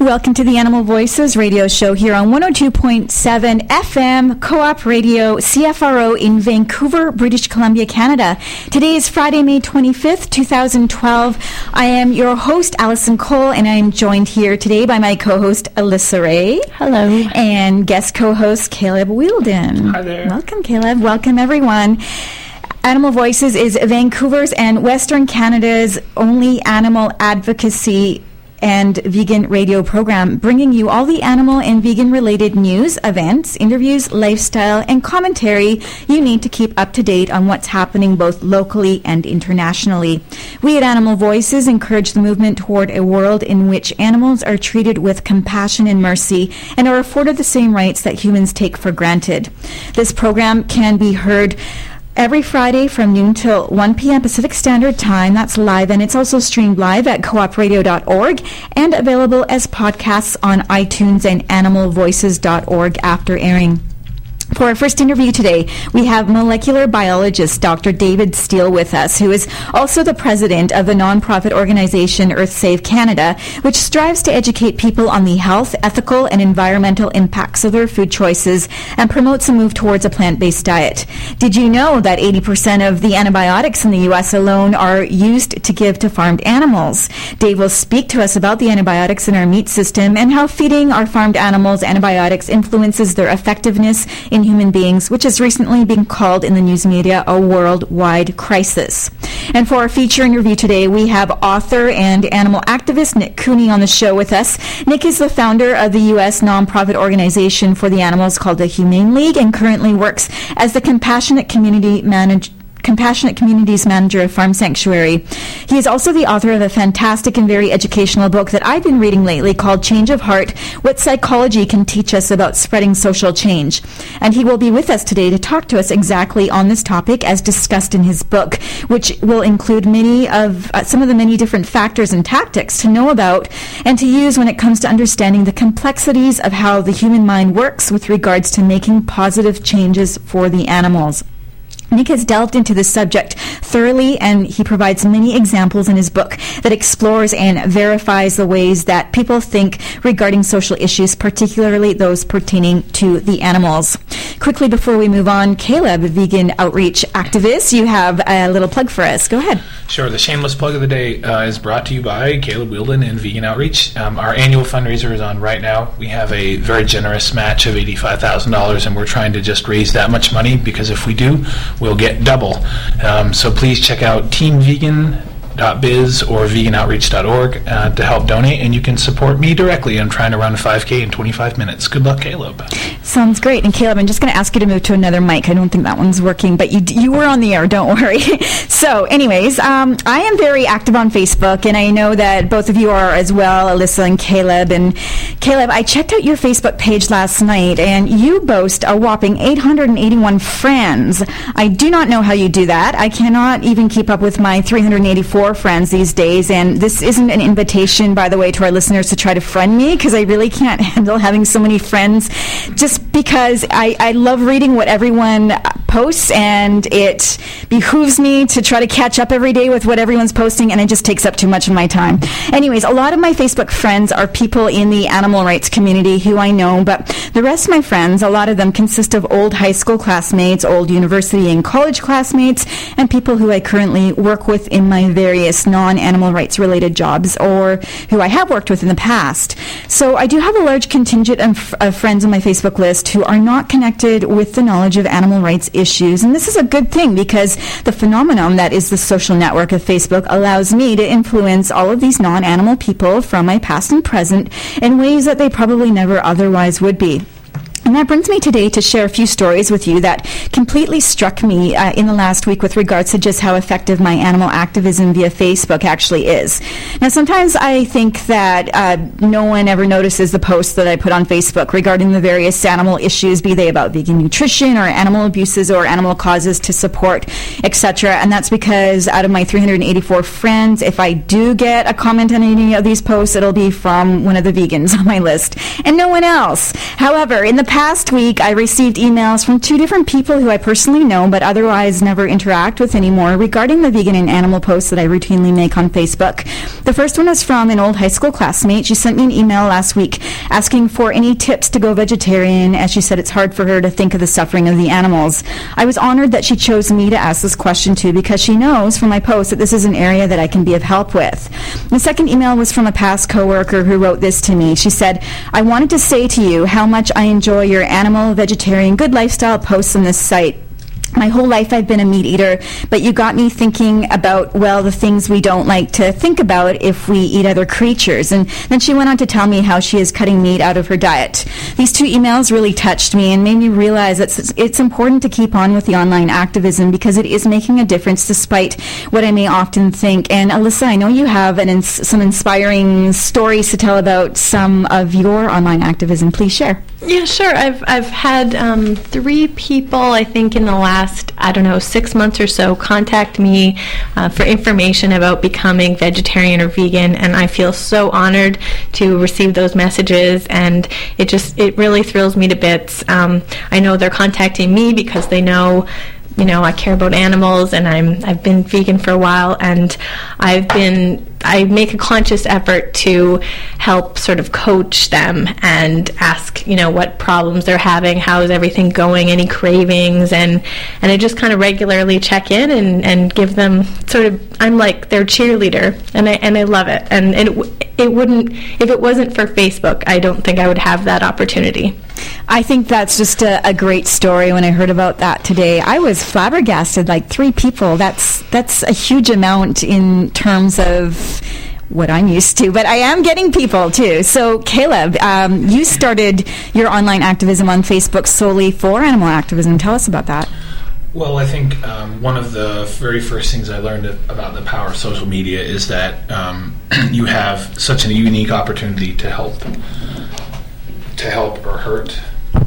Welcome to the Animal Voices radio show here on 102.7 FM Co-op Radio CFRO in Vancouver, British Columbia, Canada. Today is Friday, May 25th, 2012. I am your host, Allison Cole, and I am joined here today by my co-host, Alyssa Ray. Hello. And guest co-host, Caleb Wielden. Hi there. Welcome, Caleb. Welcome, everyone. Animal Voices is Vancouver's and Western Canada's only animal advocacy and vegan radio program, bringing you all the animal and vegan-related news, events, interviews, lifestyle, and commentary you need to keep up to date on what's happening both locally and internationally. We at Animal Voices encourage the movement toward a world in which animals are treated with compassion and mercy and are afforded the same rights that humans take for granted. This program can be heard every Friday from noon till 1 p.m. Pacific Standard Time. That's live, and it's also streamed live at coopradio.org and available as podcasts on iTunes and animalvoices.org after airing. For our first interview today, we have molecular biologist Dr. David Steele with us, who is also the president of the nonprofit organization Earth Save Canada, which strives to educate people on the health, ethical, and environmental impacts of their food choices and promotes a move towards a plant-based diet. Did you know that 80% of the antibiotics in the U.S. alone are used to give to farmed animals? Dave will speak to us about the antibiotics in our meat system and how feeding our farmed animals antibiotics influences their effectiveness in human beings, which has recently been called in the news media a worldwide crisis. And for our feature interview today, we have author and animal activist Nick Cooney on the show with us. Nick is the founder of the U.S. nonprofit organization for the animals called the Humane League and currently works as the Compassionate Communities Manager of Farm Sanctuary. He is also the author of a fantastic and very educational book that I've been reading lately called Change of Heart, What Psychology Can Teach Us About Spreading Social Change. And he will be with us today to talk to us exactly on this topic as discussed in his book, which will include some of the many different factors and tactics to know about and to use when it comes to understanding the complexities of how the human mind works with regards to making positive changes for the animals. Nick has delved into this subject thoroughly, and he provides many examples in his book that explores and verifies the ways that people think regarding social issues, particularly those pertaining to the animals. Quickly, before we move on, Caleb, a vegan outreach activist, you have a little plug for us. Go ahead. Sure. The shameless plug of the day is brought to you by Caleb Wielden and Vegan Outreach. Our annual fundraiser is on right now. We have a very generous match of $85,000, and we're trying to just raise that much money because if we do, we'll get double. So please check out teamvegan.biz or veganoutreach.org to help donate, and you can support me directly. I'm trying to run a 5K in 25 minutes. Good luck, Caleb. Sounds great. And Caleb, I'm just going to ask you to move to another mic. I don't think that one's working, but you were on the air. Don't worry. So anyways, I am very active on Facebook, and I know that both of you are as well, Alyssa and Caleb. And Caleb, I checked out your Facebook page last night, and you boast a whopping 881 friends. I do not know how you do that. I cannot even keep up with my 384 friends these days, and this isn't an invitation, by the way, to our listeners to try to friend me, because I really can't handle having so many friends, just because I love reading what everyone posts, and it behooves me to try to catch up every day with what everyone's posting, and it just takes up too much of my time. Anyways, a lot of my Facebook friends are people in the animal rights community who I know, but the rest of my friends, a lot of them consist of old high school classmates, old university and college classmates, and people who I currently work with in my various non-animal rights related jobs, or who I have worked with in the past. So I do have a large contingent of friends on my Facebook list who are not connected with the knowledge of animal rights issues. And this is a good thing because the phenomenon that is the social network of Facebook allows me to influence all of these non-animal people from my past and present in ways that they probably never otherwise would be. And that brings me today to share a few stories with you that completely struck me in the last week with regards to just how effective my animal activism via Facebook actually is. Now, sometimes I think that no one ever notices the posts that I put on Facebook regarding the various animal issues, be they about vegan nutrition or animal abuses or animal causes to support, etc. And that's because out of my 384 friends, if I do get a comment on any of these posts, it'll be from one of the vegans on my list and no one else. However, in the past, past week, I received emails from 2 different people who I personally know but otherwise never interact with anymore regarding the vegan and animal posts that I routinely make on Facebook. The first one is from an old high school classmate. She sent me an email last week asking for any tips to go vegetarian, as she said it's hard for her to think of the suffering of the animals. I was honored that she chose me to ask this question to, because she knows from my post that this is an area that I can be of help with. The second email was from a past coworker who wrote this to me. She said, I wanted to say to you how much I enjoy your animal, vegetarian, good lifestyle posts on this site. My whole life I've been a meat eater, but you got me thinking about, well, the things we don't like to think about if we eat other creatures. And then she went on to tell me how she is cutting meat out of her diet. These 2 emails really touched me and made me realize that it's important to keep on with the online activism because it is making a difference despite what I may often think. And Alyssa, I know you have some inspiring stories to tell about some of your online activism. Please share. Yeah, sure. I've had 3 people, I think, in the last, 6 months or so, contact me for information about becoming vegetarian or vegan, and I feel so honored to receive those messages, and it really thrills me to bits. I know they're contacting me because they know, I care about animals, and I've been vegan for a while, and I make a conscious effort to help sort of coach them and ask, what problems they're having, how is everything going, any cravings, and I just kind of regularly check in and give them I'm like their cheerleader, and I love it, and it wouldn't, if it wasn't for Facebook, I don't think I would have that opportunity. I think that's just a great story. When I heard about that today, I was flabbergasted. Like 3 people, that's a huge amount in terms of what I'm used to, but I am getting people too. So Caleb, you started your online activism on Facebook solely for animal activism. Tell us about that. Well, I think one of the very first things I learned about the power of social media is that you have such a unique opportunity to help or hurt.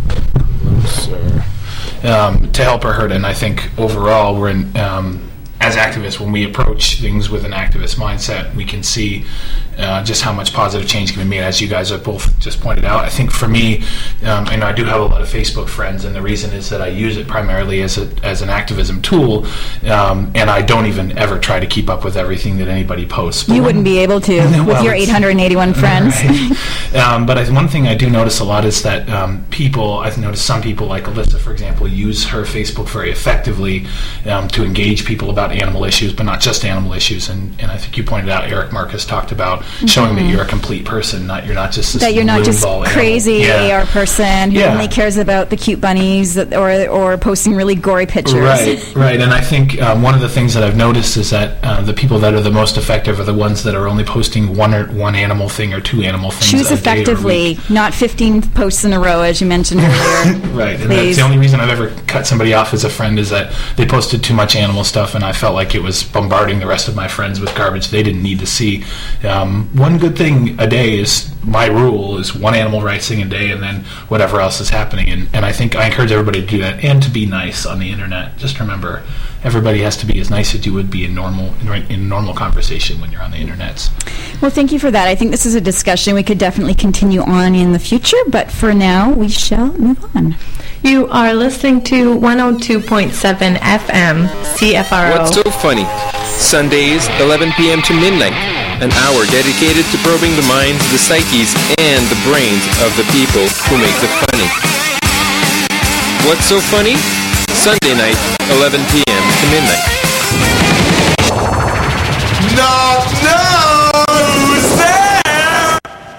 To help or hurt, and I think overall we're in, as activists, when we approach things with an activist mindset, we can see just how much positive change can be made, as you guys have both just pointed out. I think for me, and I do have a lot of Facebook friends, and the reason is that I use it primarily as an activism tool, and I don't even ever try to keep up with everything that anybody posts. But you wouldn't be able to with your 881 friends. Right. But one thing I do notice a lot is that I've noticed some people, like Alyssa, for example, use her Facebook very effectively to engage people about animal issues, but not just animal issues. And I think you pointed out, Eric Marcus talked about showing that you're a complete person, you're not just this that you're not just crazy AR person who only cares about the cute bunnies or posting really gory pictures. Right. And I think one of the things that I've noticed is that the people that are the most effective are the ones that are only posting one animal thing or 2 animal things. Choose effectively, not 15 posts in a row, as you mentioned earlier. Right, and that's the only reason I've ever cut somebody off as a friend, is that they posted too much animal stuff, and I felt like it was bombarding the rest of my friends with garbage they didn't need to see. One good thing a day is, my rule is 1 animal rights thing a day, and then whatever else is happening. And I think I encourage everybody to do that, and to be nice on the internet. Just remember, everybody has to be as nice as you would be in normal conversation when you're on the internet. Well, thank you for that. I think this is a discussion we could definitely continue on in the future, but for now, we shall move on. You are listening to 102.7 FM CFRO. What's so funny? Sundays, 11 p.m. to midnight. An hour dedicated to probing the minds, the psyches, and the brains of the people who make the funny. What's so funny? Sunday night, 11 p.m. to midnight. Who's there?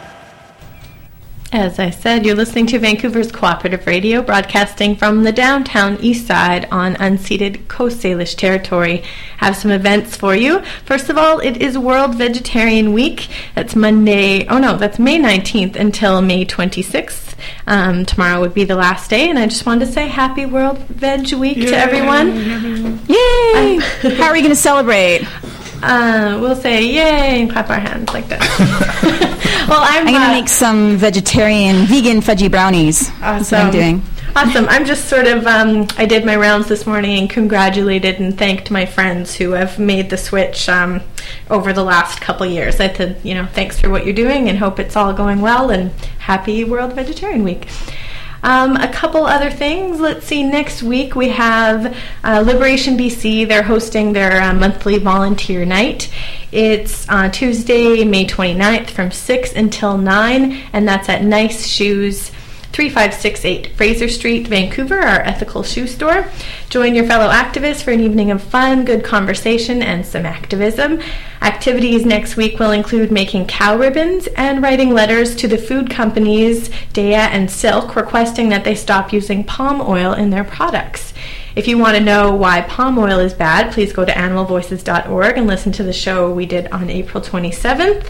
As I said, you're listening to Vancouver's Cooperative Radio, broadcasting from the downtown east side on unceded Coast Salish territory. Have some events for you. First of all, it is World Vegetarian Week. That's May 19th until May 26th. Tomorrow would be the last day, and I just wanted to say Happy World Veg Week to everyone. Yay! How are we going to celebrate? We'll say yay and clap our hands like this. Well, I'm going to make some vegan fudgy brownies. Awesome. That's what I'm doing. Awesome. I'm just sort of, I did my rounds this morning and congratulated and thanked my friends who have made the switch over the last couple years. I said, thanks for what you're doing and hope it's all going well, and happy World Vegetarian Week. A couple other things. Let's see, next week we have Liberation BC. They're hosting their monthly volunteer night. It's Tuesday, May 29th from 6 until 9, and that's at Nice Shoes, 3568 Fraser Street, Vancouver, our ethical shoe store. Join your fellow activists for an evening of fun, good conversation, and some activism. Activities next week will include making cow ribbons and writing letters to the food companies Dea and Silk requesting that they stop using palm oil in their products. If you want to know why palm oil is bad, please go to animalvoices.org and listen to the show we did on April 27th.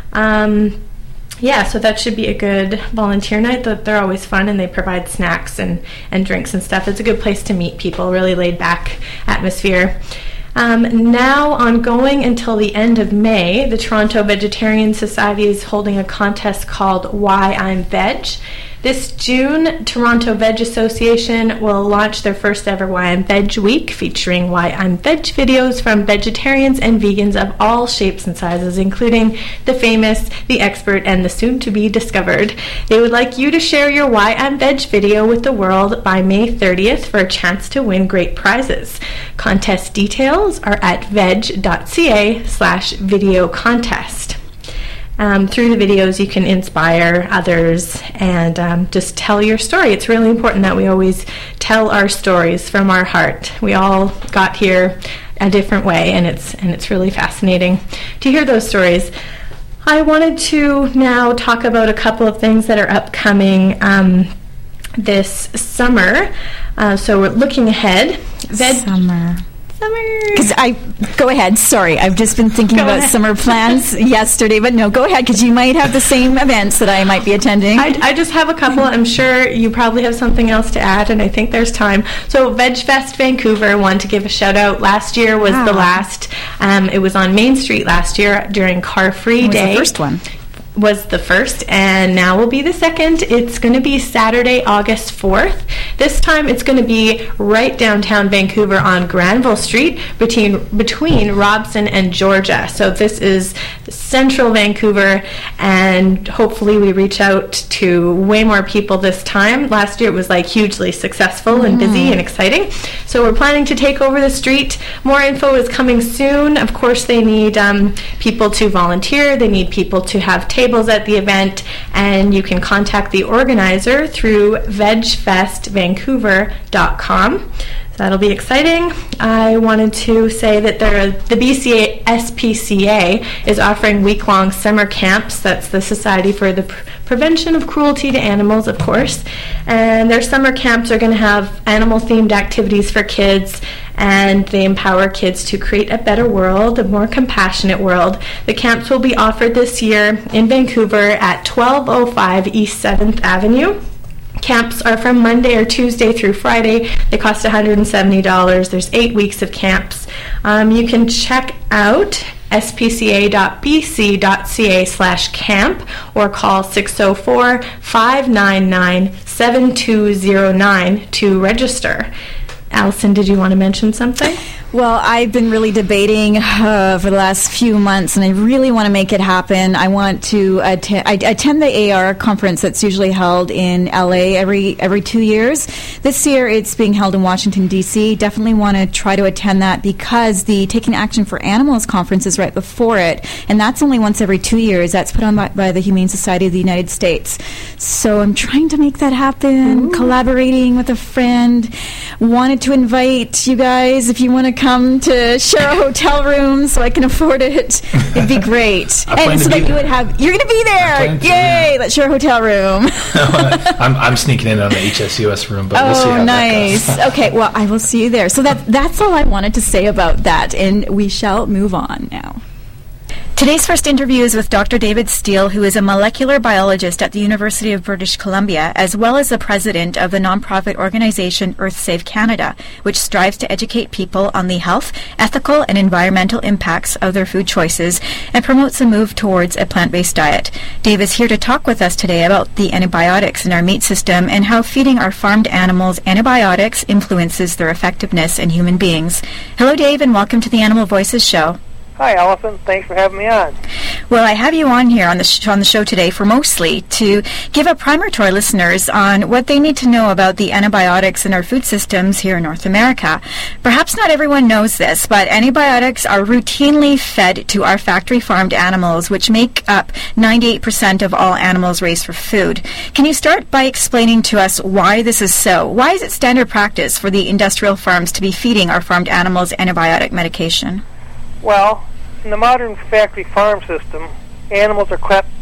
So that should be a good volunteer night. They're always fun, and they provide snacks and drinks and stuff. It's a good place to meet people, really laid back atmosphere. Now, ongoing until the end of May, the Toronto Vegetarian Society is holding a contest called Why I'm Veg. This June, Toronto Veg Association will launch their first ever Why I'm Veg Week, featuring Why I'm Veg videos from vegetarians and vegans of all shapes and sizes, including the famous, the expert, and the soon-to-be discovered. They would like you to share your Why I'm Veg video with the world by May 30th for a chance to win great prizes. Contest details are at veg.ca/video contest. Through the videos, you can inspire others and just tell your story. It's really important that we always tell our stories from our heart. We all got here a different way, and it's really fascinating to hear those stories. I wanted to now talk about a couple of things that are upcoming this summer. So we're looking ahead. Summer. Because go ahead. Sorry, I've just been thinking about summer plans yesterday, but no, go ahead, because you might have the same events that I might be attending. I just have a couple. I'm sure you probably have something else to add, and I think there's time. So VegFest Vancouver, wanted to give a shout out. Last year was the last. It was on Main Street last year during Car Free Day. The first one. Was the first, and now will be the second. It's going to be Saturday, August 4th. This time it's going to be right downtown Vancouver on Granville Street between Robson and Georgia. So this is central Vancouver, and hopefully we reach out to way more people this time. Last year it was like hugely successful and busy and exciting. So we're planning to take over the street. More info is coming soon. Of course, they need people to volunteer. They need people to have tables at the event, and you can contact the organizer through vegfestvancouver.com. So that'll be exciting. I wanted to say that the BC SPCA is offering week-long summer camps. That's the Society for the Prevention of Cruelty to Animals, of course. And their summer camps are going to have animal-themed activities for kids, and they empower kids to create a better world, a more compassionate world. The camps will be offered this year in Vancouver at 1205 East 7th Avenue. Camps are from Monday or Tuesday through Friday. They cost $170. There's 8 weeks of camps. You can check out spca.bc.ca/camp or call 604-599-7209 to register. Allison, did you want to mention something? Well, I've been really debating for the last few months, and I really want to make it happen. I want to attend the AR conference that's usually held in LA every 2 years. This year, it's being held in Washington, D.C. Definitely want to try to attend that because the Taking Action for Animals conference is right before it, and that's only once every 2 years. That's put on by the Humane Society of the United States. So I'm trying to make that happen, collaborating with a friend. Wanted to invite you guys, if you want to come to share a hotel room so I can afford it. It'd be great. And so that you would have, you're going to be there. Yay! Let's share a hotel room. I'm sneaking in on the HSUS room, but we'll see how nice. that goes. Okay, well, I will see you there. So that's all I wanted to say about that, and we shall move on now. Today's first interview is with Dr. David Steele, who is a molecular biologist at the University of British Columbia, as well as the president of the nonprofit organization EarthSave Canada, which strives to educate people on the health, ethical, and environmental impacts of their food choices and promotes a move towards a plant-based diet. Dave is here to talk with us today about the antibiotics in our meat system and how feeding our farmed animals antibiotics influences their effectiveness in human beings. Hello, Dave, and welcome to the Animal Voices show. Hi, Allison. Thanks for having me on. Well, I have you on here on the show today for mostly to give a primer to our listeners on what they need to know about the antibiotics in our food systems here in North America. Perhaps not everyone knows this, but antibiotics are routinely fed to our factory-farmed animals, which make up 98% of all animals raised for food. Can you start by explaining to us why this is so? Why is it standard practice for the industrial farms to be feeding our farmed animals antibiotic medication? Well, in the modern factory farm system, animals are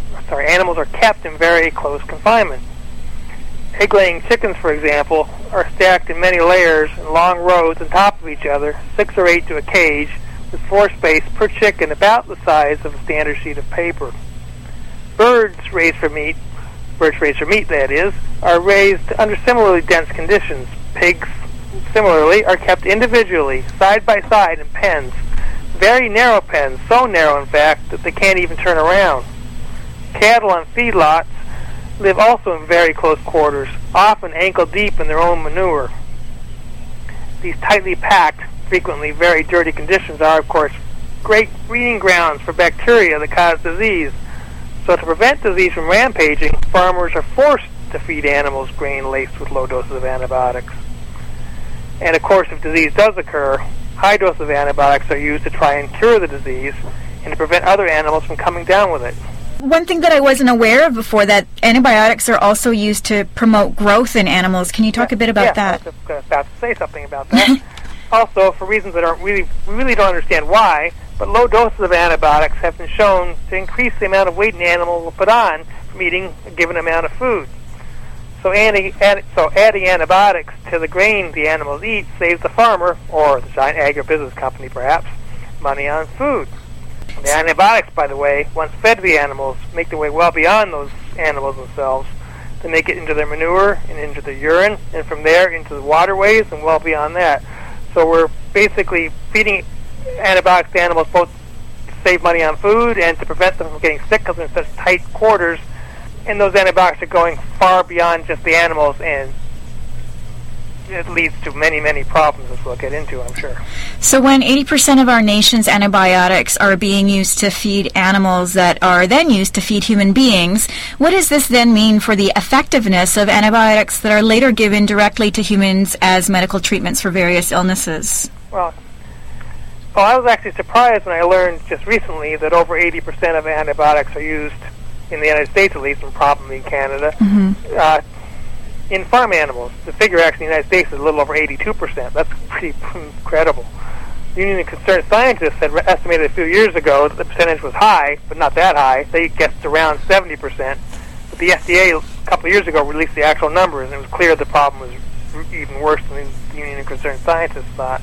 kept in very close confinement. Egg-laying chickens, for example, are stacked in many layers in long rows on top of each other, 6 or 8 to a cage, with floor space per chicken about the size of a standard sheet of paper. Birds raised for meat, that is, are raised under similarly dense conditions. Pigs, similarly, are kept individually, side by side in pens. Very narrow pens, so narrow in fact that they can't even turn around. Cattle on feedlots live also in very close quarters, often ankle deep in their own manure. These tightly packed, frequently very dirty conditions are, of course, great breeding grounds for bacteria that cause disease. So to prevent disease from rampaging, farmers are forced to feed animals grain laced with low doses of antibiotics. And of course, if disease does occur, high doses of antibiotics are used to try and cure the disease and to prevent other animals from coming down with it. One thing that I wasn't aware of before, that antibiotics are also used to promote growth in animals. Can you talk a bit about that? I was about to say something about that. Also, for reasons that we really don't understand why, but low doses of antibiotics have been shown to increase the amount of weight an animal will put on from eating a given amount of food. So adding antibiotics to the grain the animals eat saves the farmer, or the giant agribusiness company perhaps, money on food. The antibiotics, by the way, once fed to the animals, make their way well beyond those animals themselves. They make it into their manure and into their urine, and from there into the waterways and well beyond that. So we're basically feeding antibiotics to animals both to save money on food and to prevent them from getting sick because they're in such tight quarters. And those antibiotics are going far beyond just the animals, and it leads to many, many problems, as we'll get into, I'm sure. So when 80% of our nation's antibiotics are being used to feed animals that are then used to feed human beings, what does this then mean for the effectiveness of antibiotics that are later given directly to humans as medical treatments for various illnesses? Well, I was actually surprised when I learned just recently that over 80% of antibiotics are used in the United States, at least, and probably in Canada, in farm animals. The figure actually in the United States is a little over 82%. That's pretty incredible. The Union of Concerned Scientists had estimated a few years ago that the percentage was high, but not that high. They guessed around 70%. But the FDA a couple of years ago released the actual numbers, and it was clear the problem was even worse than the Union of Concerned Scientists thought.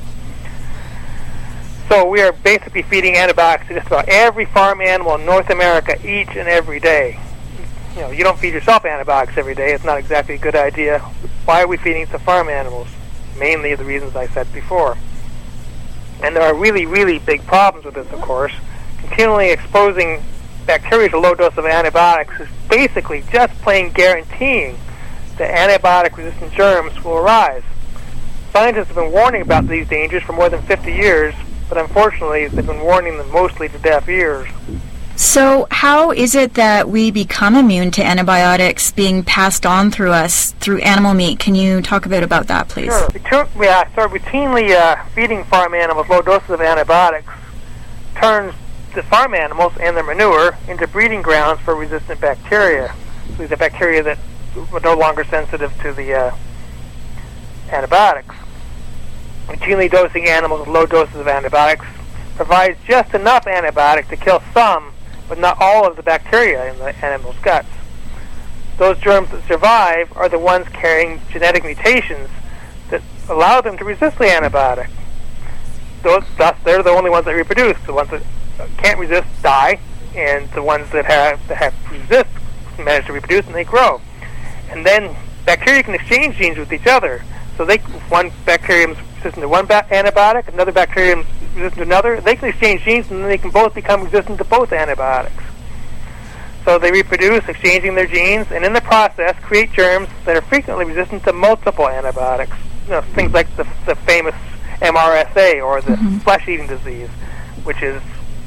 So we are basically feeding antibiotics to just about every farm animal in North America each and every day. You know, you don't feed yourself antibiotics every day. It's not exactly a good idea. Why are we feeding it to farm animals? Mainly the reasons I said before. And there are really, really big problems with this, of course. Continually exposing bacteria to low dose of antibiotics is basically just plain guaranteeing that antibiotic-resistant germs will arise. Scientists have been warning about these dangers for more than 50 years, but unfortunately they've been warning them mostly to deaf ears. So how is it that we become immune to antibiotics being passed on through us through animal meat? Can you talk a bit about that, please? Sure. Routinely feeding farm animals low doses of antibiotics turns the farm animals and their manure into breeding grounds for resistant bacteria. So these are bacteria that are no longer sensitive to the antibiotics. Routinely dosing animals with low doses of antibiotics provides just enough antibiotic to kill some, but not all of the bacteria in the animal's guts. Those germs that survive are the ones carrying genetic mutations that allow them to resist the antibiotic. Thus, they're the only ones that reproduce. The ones that can't resist die, and the ones that have resist manage to reproduce and they grow. And then bacteria can exchange genes with each other. So one bacterium is resistant to one antibiotic, another bacterium is resistant to another. They can exchange genes, and then they can both become resistant to both antibiotics. So they reproduce, exchanging their genes, and in the process create germs that are frequently resistant to multiple antibiotics. You know, things like the famous MRSA, or the flesh-eating disease, which is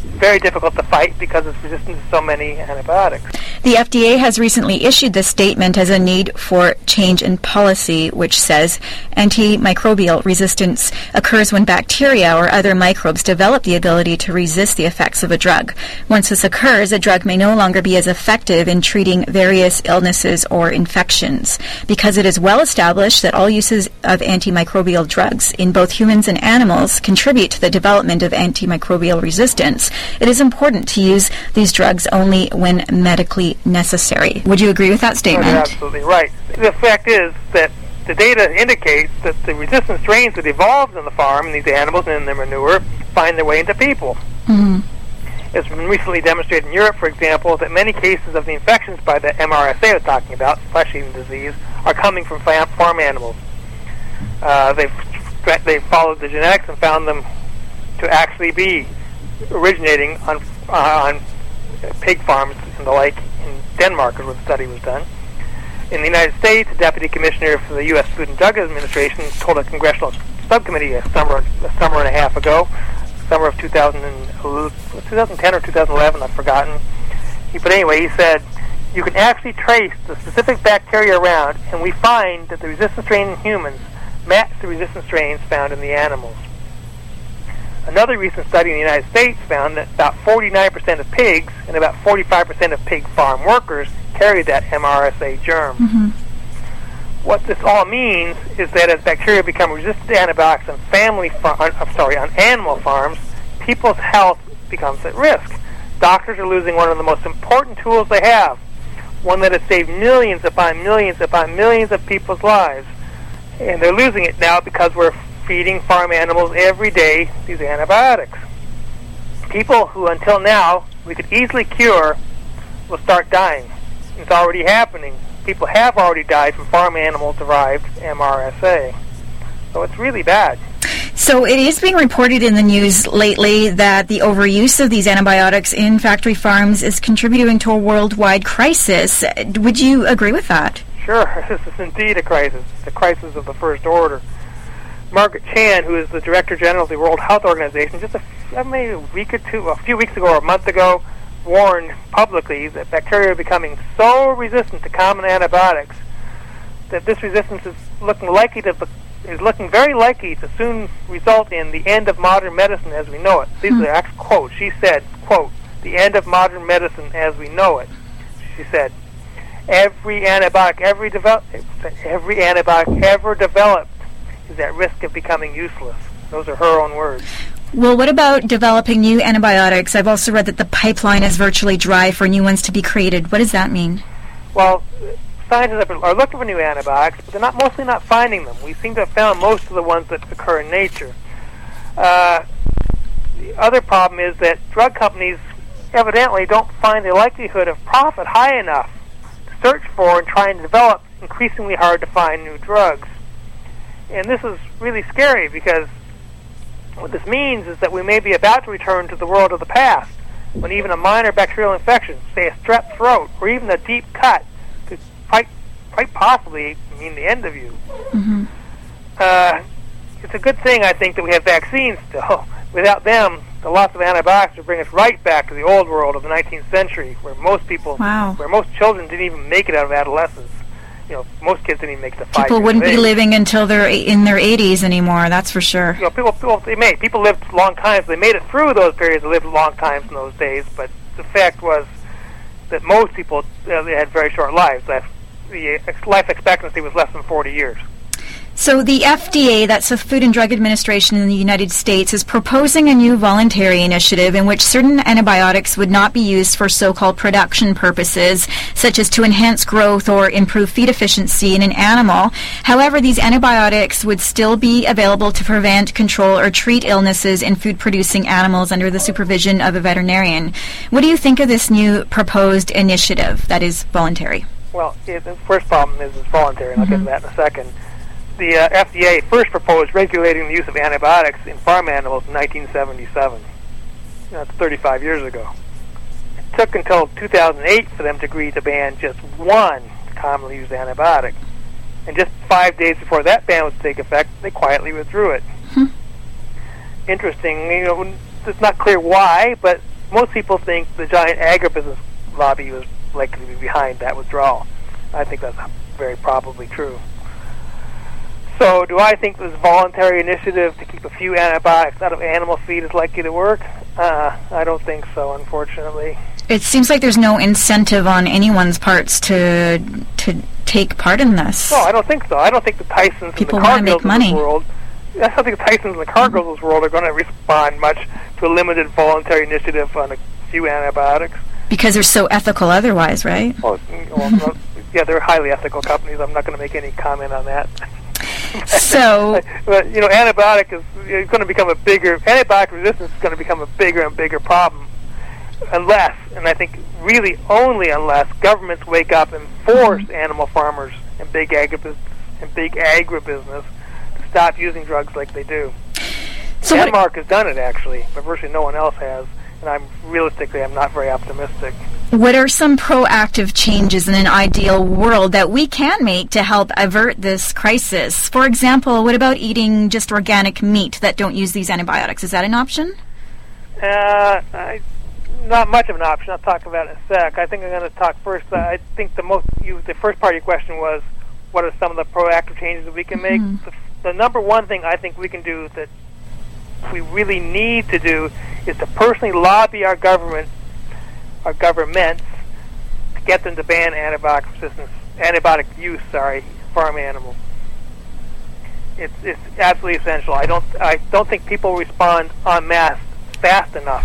very difficult to fight because it's resistant to so many antibiotics. The FDA has recently issued this statement as a need for change in policy, which says antimicrobial resistance occurs when bacteria or other microbes develop the ability to resist the effects of a drug. Once this occurs, a drug may no longer be as effective in treating various illnesses or infections. Because it is well established that all uses of antimicrobial drugs in both humans and animals contribute to the development of antimicrobial resistance, it is important to use these drugs only when medically necessary. Would you agree with that statement? You're absolutely right. The fact is that the data indicates that the resistant strains that evolved on the farm in these animals and in their manure find their way into people. Mm-hmm. It's been recently demonstrated in Europe, for example, that many cases of the infections by the MRSA I was talking about, flesh-eating disease, are coming from farm animals. They've followed the genetics and found them to actually be originating on pig farms and the like in Denmark, is where the study was done. In the United States, the Deputy Commissioner for the U.S. Food and Drug Administration told a congressional subcommittee a summer and a half ago, summer of 2010 or 2011, I've forgotten. But anyway, he said, you can actually trace the specific bacteria around, and we find that the resistant strain in humans match the resistant strains found in the animals. Another recent study in the United States found that about 49% of pigs and about 45% of pig farm workers carry that MRSA germ. Mm-hmm. What this all means is that as bacteria become resistant to antibiotics on animal farms, people's health becomes at risk. Doctors are losing one of the most important tools they have, one that has saved millions upon millions upon millions of people's lives. And they're losing it now because we're feeding farm animals every day these antibiotics. People who until now we could easily cure will start dying. It's already happening. People have already died from farm animal-derived MRSA. So it's really bad. So it is being reported in the news lately that the overuse of these antibiotics in factory farms is contributing to a worldwide crisis. Would you agree with that? Sure. This is indeed a crisis. It's a crisis of the first order. Margaret Chan, who is the Director General of the World Health Organization, just a few weeks ago or a month ago, warned publicly that bacteria are becoming so resistant to common antibiotics that this resistance is looking very likely to soon result in the end of modern medicine as we know it. These are the actual quotes. She said, quote, "The end of modern medicine as we know it." She said, every antibiotic ever developed is at risk of becoming useless. Those are her own words. Well, what about developing new antibiotics? I've also read that the pipeline is virtually dry for new ones to be created. What does that mean? Well, scientists are looking for new antibiotics, but they're mostly not finding them. We seem to have found most of the ones that occur in nature. The other problem is that drug companies evidently don't find the likelihood of profit high enough to search for and try and develop increasingly hard to find new drugs. And this is really scary because what this means is that we may be about to return to the world of the past, when even a minor bacterial infection, say a strep throat, or even a deep cut, could quite possibly mean the end of you. Mm-hmm. It's a good thing, I think, that we have vaccines still. Without them, the loss of antibiotics would bring us right back to the old world of the 19th century, where most children didn't even make it out of adolescence. You know, most kids didn't even make it to 5 years. People wouldn't be living until they're in their 80s anymore, that's for sure. You know, people lived long times. They made it through those periods. They lived long times in those days. But the fact was that most people they had very short lives. The life expectancy was less than 40 years. So the FDA, that's the Food and Drug Administration in the United States, is proposing a new voluntary initiative in which certain antibiotics would not be used for so-called production purposes, such as to enhance growth or improve feed efficiency in an animal. However, these antibiotics would still be available to prevent, control, or treat illnesses in food-producing animals under the supervision of a veterinarian. What do you think of this new proposed initiative that is voluntary? Well, the first problem is it's voluntary, and I'll get to that in a second. The FDA first proposed regulating the use of antibiotics in farm animals in 1977. That's 35 years ago. It took until 2008 for them to agree to ban just one commonly used antibiotic. And just 5 days before that ban was to take effect, they quietly withdrew it. Interesting. You know, it's not clear why, but most people think the giant agribusiness lobby was likely to be behind that withdrawal. I think that's very probably true. So do I think this voluntary initiative to keep a few antibiotics out of animal feed is likely to work? I don't think so, unfortunately. It seems like there's no incentive on anyone's parts to take part in this. No, I don't think so. I don't think the Tysons People and the want to make Cargills money. of this world, I don't think the Tysons and the Cargills of this world are going to respond much to a limited voluntary initiative on a few antibiotics. Because they're so ethical otherwise, right? Well, yeah, they're highly ethical companies. I'm not going to make any comment on that. So, but antibiotic is going to become antibiotic resistance is going to become a bigger and bigger problem unless, and I think really only unless, governments wake up and force animal farmers and big agribusiness to stop using drugs like they do. So Denmark has done it, actually, but virtually no one else has, and I'm not very optimistic. what are some proactive changes in an ideal world that we can make to help avert this crisis? For example, what about eating just organic meat that don't use these antibiotics? Is that an option? Not much of an option. I'll talk about it in a sec. I think I'm going to talk first. I think the first part of your question was, what are some of the proactive changes that we can make? The number one thing I think we can do that we really need to do is to personally lobby our governments, to get them to ban antibiotic use, farm animals. It's absolutely essential. I don't think people respond en masse fast enough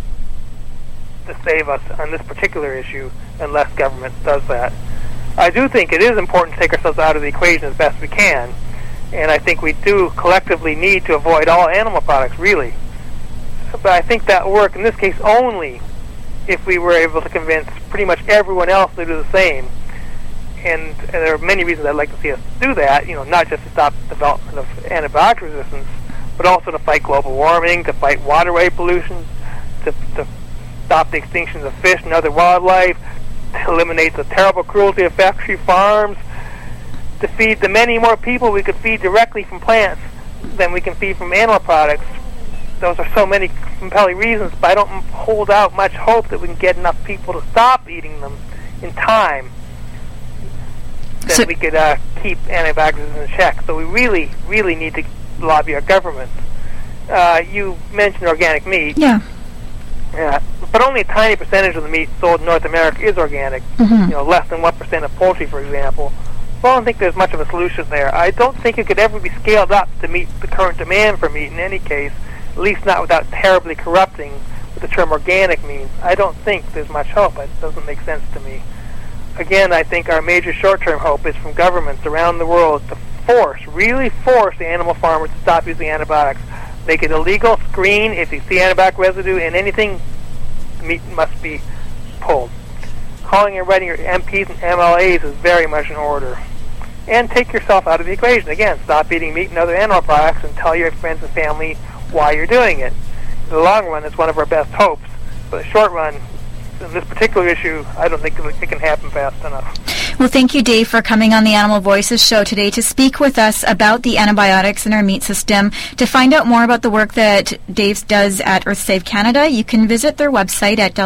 to save us on this particular issue unless government does that. I do think it is important to take ourselves out of the equation as best we can, and I think we do collectively need to avoid all animal products, really. But I think that will work in this case only if we were able to convince pretty much everyone else to do the same. And there are many reasons I'd like to see us do that, not just to stop the development of antibiotic resistance, but also to fight global warming, to fight waterway pollution, to stop the extinctions of fish and other wildlife, to eliminate the terrible cruelty of factory farms, to feed the many more people we could feed directly from plants than we can feed from animal products. Those are so many compelling reasons, but I don't hold out much hope that we can get enough people to stop eating them in time that we could keep antibiotics in check. So we really, really need to lobby our government. You mentioned organic meat. Yeah. Yeah, but only a tiny percentage of the meat sold in North America is organic. Less than 1% of poultry, for example. So I don't think there's much of a solution there. I don't think it could ever be scaled up to meet the current demand for meat in any case, at least not without terribly corrupting what the term organic means. I don't think there's much hope. It doesn't make sense to me. Again, I think our major short-term hope is from governments around the world to really force the animal farmers to stop using antibiotics. Make it illegal, screen if you see antibiotic residue in anything, meat must be pulled. Calling and writing your MPs and MLAs is very much in order. And take yourself out of the equation. Again, stop eating meat and other animal products and tell your friends and family why you're doing it. In the long run, it's one of our best hopes. But in the short run, in this particular issue, I don't think it can happen fast enough. Well, thank you, Dave, for coming on the Animal Voices show today to speak with us about the antibiotics in our meat system. To find out more about the work that Dave does at EarthSave Canada, you can visit their website at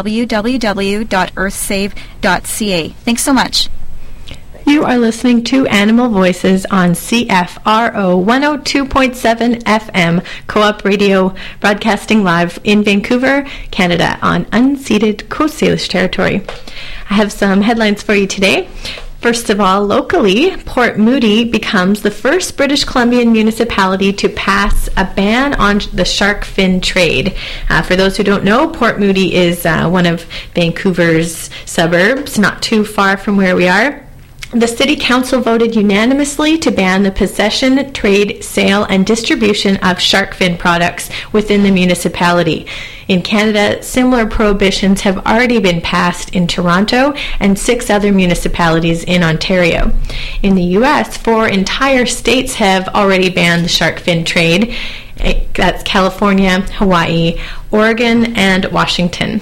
www.earthsave.ca. Thanks so much. You are listening to Animal Voices on CFRO 102.7 FM, Co-op Radio, broadcasting live in Vancouver, Canada, on unceded Coast Salish territory. I have some headlines for you today. First of all, locally, Port Moody becomes the first British Columbian municipality to pass a ban on the shark fin trade. For those who don't know, Port Moody is one of Vancouver's suburbs, not too far from where we are. The City Council voted unanimously to ban the possession, trade, sale, and distribution of shark fin products within the municipality. In Canada, similar prohibitions have already been passed in Toronto and 6 other municipalities in Ontario. In the U.S., 4 entire states have already banned the shark fin trade. That's California, Hawaii, Oregon, and Washington.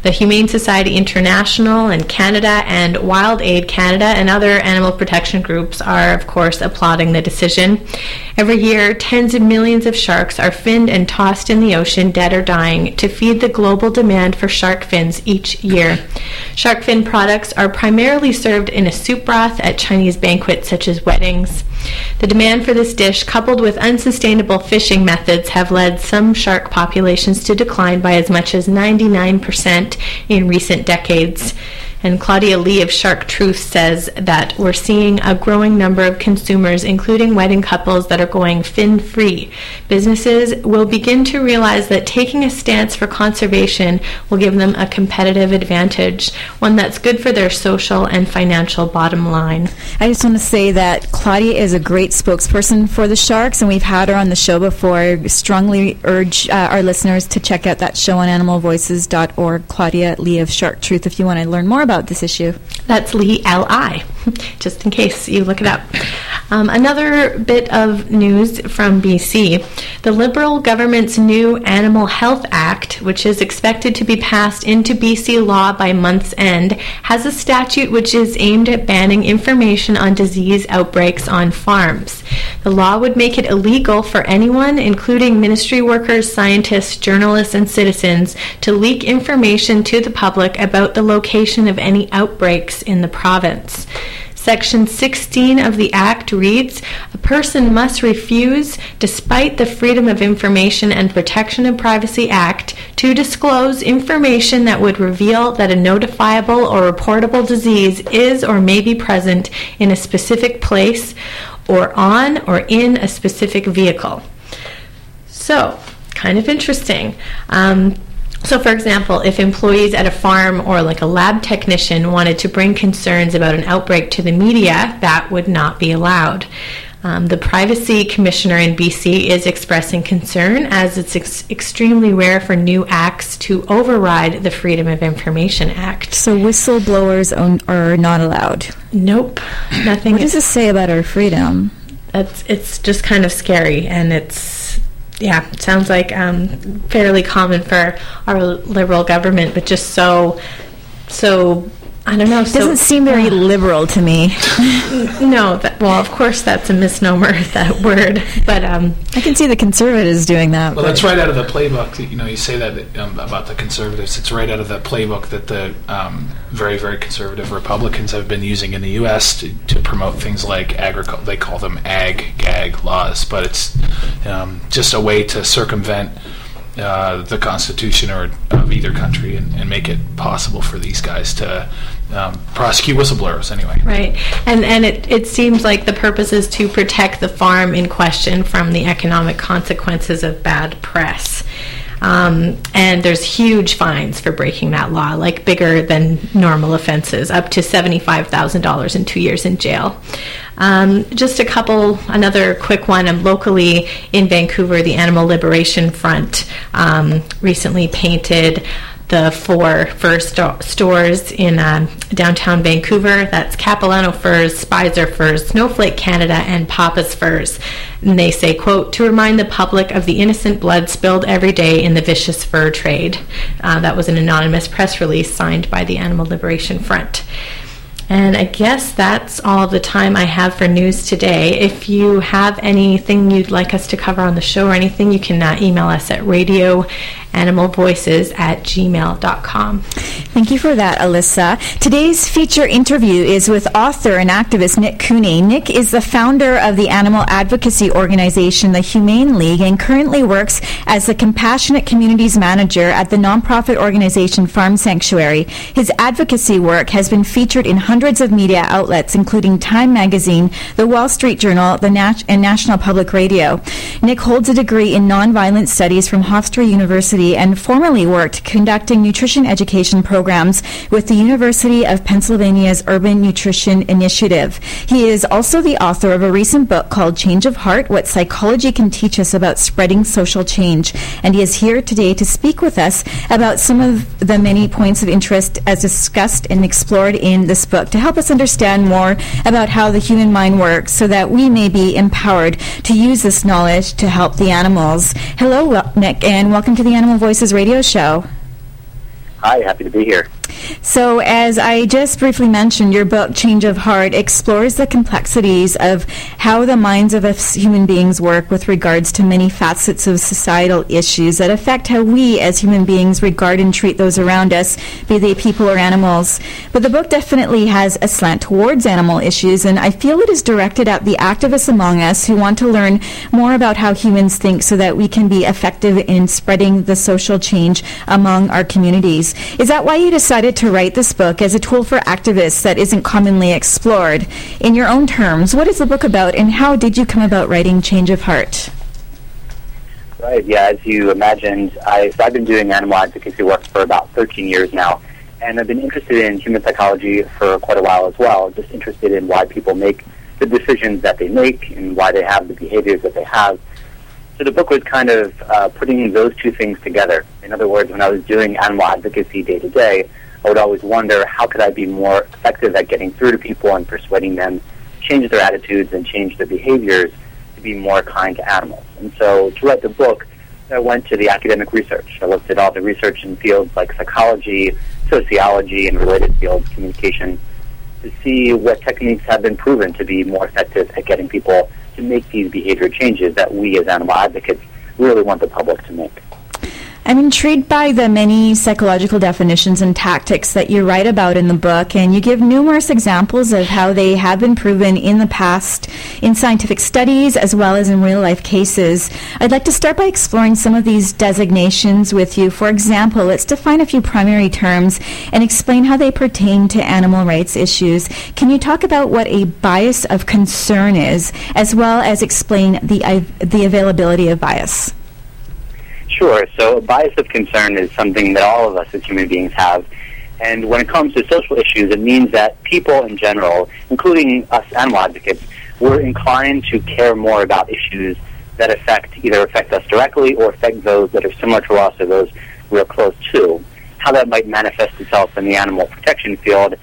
The Humane Society International and Canada and Wild Aid Canada and other animal protection groups are, of course, applauding the decision. Every year, tens of millions of sharks are finned and tossed in the ocean, dead or dying, to feed the global demand for shark fins each year. Shark fin products are primarily served in a soup broth at Chinese banquets such as weddings. The demand for this dish, coupled with unsustainable fishing methods, have led some shark populations to decline by as much as 99% in recent decades. And Claudia Lee of Shark Truth says that we're seeing a growing number of consumers, including wedding couples, that are going fin-free. Businesses will begin to realize that taking a stance for conservation will give them a competitive advantage, one that's good for their social and financial bottom line. I just want to say that Claudia is a great spokesperson for the sharks, and we've had her on the show before. I strongly urge our listeners to check out that show on animalvoices.org, Claudia Lee of Shark Truth, if you want to learn more about this issue. That's Lee, L-I, just in case you look it up. Another bit of news from BC. The Liberal government's new Animal Health Act, which is expected to be passed into BC law by month's end, has a statute which is aimed at banning information on disease outbreaks on farms. The law would make it illegal for anyone, including ministry workers, scientists, journalists, and citizens, to leak information to the public about the location of any outbreaks in the province. Section 16 of the Act reads, "A person must refuse, despite the Freedom of Information and Protection of Privacy Act, to disclose information that would reveal that a notifiable or reportable disease is or may be present in a specific place or on or in a specific vehicle." So, kind of interesting. So, for example, if employees at a farm or like a lab technician wanted to bring concerns about an outbreak to the media, that would not be allowed. The Privacy Commissioner in BC is expressing concern, as it's extremely rare for new acts to override the Freedom of Information Act. So whistleblowers are not allowed? Nope, nothing. What does this say about our freedom? It's just kind of scary, and yeah, it sounds like fairly common for our Liberal government, but just so I don't know. It doesn't seem very liberal to me. No, well, of course that's a misnomer, that word, but I can see the Conservatives doing that. Well, that's right out of the playbook. You say that about the Conservatives. It's right out of the playbook that the very, very conservative Republicans have been using in the U.S. to promote things like agriculture. They call them ag-gag laws, but it's just a way to circumvent the Constitution of either country and make it possible for these guys to prosecute whistleblowers anyway. Right. And it seems like the purpose is to protect the farm in question from the economic consequences of bad press. And there's huge fines for breaking that law, like bigger than normal offenses, up to $75,000 and 2 years in jail. Just another quick one. Locally in Vancouver, the Animal Liberation Front recently painted the 4 fur stores in downtown Vancouver. That's Capilano Furs, Spicer Furs, Snowflake Canada, and Papa's Furs. And they say, quote, "to remind the public of the innocent blood spilled every day in the vicious fur trade." That was an anonymous press release signed by the Animal Liberation Front. And I guess that's all the time I have for news today. If you have anything you'd like us to cover on the show or anything, you can email us at radioanimalvoices@gmail.com. Thank you for that, Alyssa. Today's feature interview is with author and activist Nick Cooney. Nick is the founder of the animal advocacy organization, the Humane League, and currently works as the Compassionate Communities Manager at the nonprofit organization Farm Sanctuary. His advocacy work has been featured in hundreds of media outlets, including Time Magazine, The Wall Street Journal, and National Public Radio. Nick holds a degree in nonviolent studies from Hofstra University and formerly worked conducting nutrition education programs with the University of Pennsylvania's Urban Nutrition Initiative. He is also the author of a recent book called Change of Heart, What Psychology Can Teach Us About Spreading Social Change. And he is here today to speak with us about some of the many points of interest as discussed and explored in this book, to help us understand more about how the human mind works so that we may be empowered to use this knowledge to help the animals. Hello, Nick, and welcome to the Animal Voices radio show. Hi, happy to be here. So, as I just briefly mentioned, your book, Change of Heart, explores the complexities of how the minds of us human beings work with regards to many facets of societal issues that affect how we as human beings regard and treat those around us, be they people or animals. But the book definitely has a slant towards animal issues, and I feel it is directed at the activists among us who want to learn more about how humans think so that we can be effective in spreading the social change among our communities. Is that why you decided to write this book as a tool for activists that isn't commonly explored? In your own terms, what is the book about, and how did you come about writing Change of Heart? Right, yeah, as you imagined, I've been doing animal advocacy work for about 13 years now, and I've been interested in human psychology for quite a while as well, just interested in why people make the decisions that they make and why they have the behaviors that they have. So the book was kind of putting those two things together. In other words, when I was doing animal advocacy day to day, I would always wonder, how could I be more effective at getting through to people and persuading them to change their attitudes and change their behaviors to be more kind to animals. And so to write the book, I went to the academic research. I looked at all the research in fields like psychology, sociology, and related fields, communication, to see what techniques have been proven to be more effective at getting people to make these behavior changes that we as animal advocates really want the public to make. I'm intrigued by the many psychological definitions and tactics that you write about in the book, and you give numerous examples of how they have been proven in the past in scientific studies as well as in real-life cases. I'd like to start by exploring some of these designations with you. For example, let's define a few primary terms and explain how they pertain to animal rights issues. Can you talk about what a bias of concern is, as well as explain the availability of bias? Sure. So bias of concern is something that all of us as human beings have. And when it comes to social issues, it means that people in general, including us animal advocates, we're inclined to care more about issues that either affect us directly or affect those that are similar to us or those we're close to. How that might manifest itself in the animal protection field,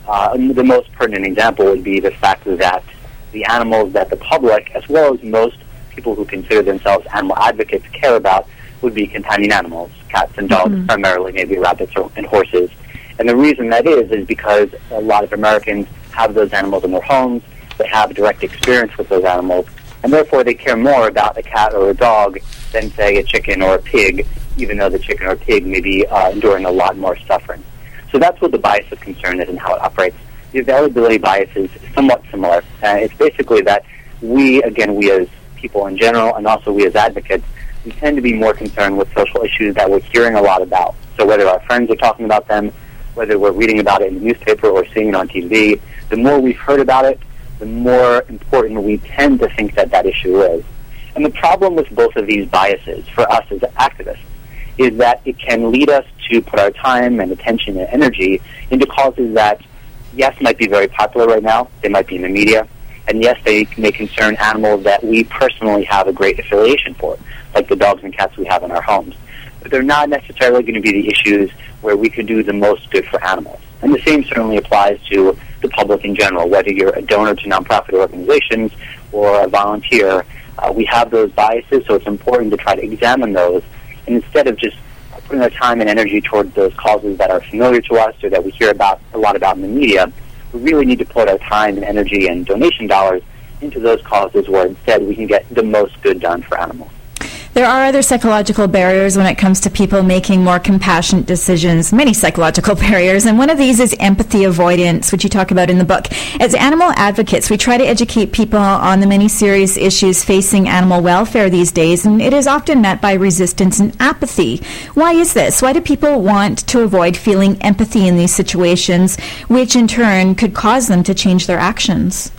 the most pertinent example would be the fact that the animals that the public, as well as most people who consider themselves animal advocates, care about would be companion animals, cats and dogs, primarily, maybe rabbits and horses. And the reason that is because a lot of Americans have those animals in their homes, they have direct experience with those animals, and therefore they care more about a cat or a dog than, say, a chicken or a pig, even though the chicken or pig may be enduring a lot more suffering. So that's what the bias of concern is and how it operates. The availability bias is somewhat similar. It's basically that we as people in general, and also we as advocates, we tend to be more concerned with social issues that we're hearing a lot about. So whether our friends are talking about them, whether we're reading about it in the newspaper or seeing it on TV, the more we've heard about it, the more important we tend to think that issue is. And the problem with both of these biases for us as activists is that it can lead us to put our time and attention and energy into causes that, yes, might be very popular right now, they might be in the media, and yes, they may concern animals that we personally have a great affiliation for, like the dogs and cats we have in our homes. But they're not necessarily going to be the issues where we could do the most good for animals. And the same certainly applies to the public in general, whether you're a donor to nonprofit organizations or a volunteer. We have those biases, so it's important to try to examine those. And instead of just putting our time and energy towards those causes that are familiar to us or that we hear about a lot about in the media, we really need to put our time and energy and donation dollars into those causes where instead we can get the most good done for animals. There are other psychological barriers when it comes to people making more compassionate decisions, many psychological barriers, and one of these is empathy avoidance, which you talk about in the book. As animal advocates, we try to educate people on the many serious issues facing animal welfare these days, and it is often met by resistance and apathy. Why is this? Why do people want to avoid feeling empathy in these situations, which in turn could cause them to change their actions?